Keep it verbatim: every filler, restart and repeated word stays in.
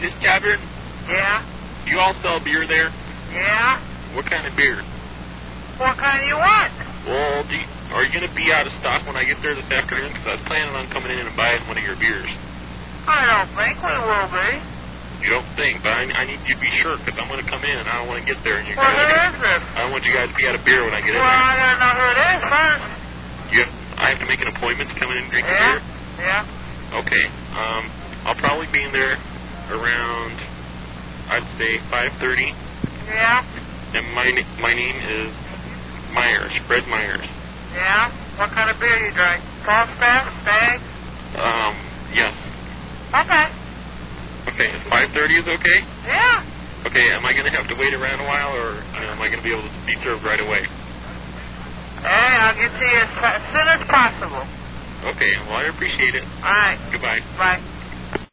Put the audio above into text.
Miss Chadburn? Yeah? You all sell beer there? Yeah? What kind of beer? What kind do you want? Well, do you, are you going to be out of stock when I get there this afternoon? Because I was planning on coming in and buying one of your beers. I don't think we will be. You don't think, but I, I need you to be sure because I'm going to come in and I don't want to get there and you Well, guys. who is this? I don't want you guys to be out of beer when I get in Well, there. I gotta know who it is first. You have, I have to make an appointment to come in and drink Yeah? a beer? Yeah? Okay. Um, I'll probably be in there around, I'd say five thirty. Yeah? And my my name is Myers, Fred Myers. Yeah? What kind of beer you drink? False Fast? Stag? Um, yes. Okay. Okay, five thirty is okay? Yeah? Okay, am I going to have to wait around a while, or you know, am I going to be able to be served right away? Hey, I'll get to you as, as soon as possible. Okay, well, I appreciate it. All right. Goodbye. Bye.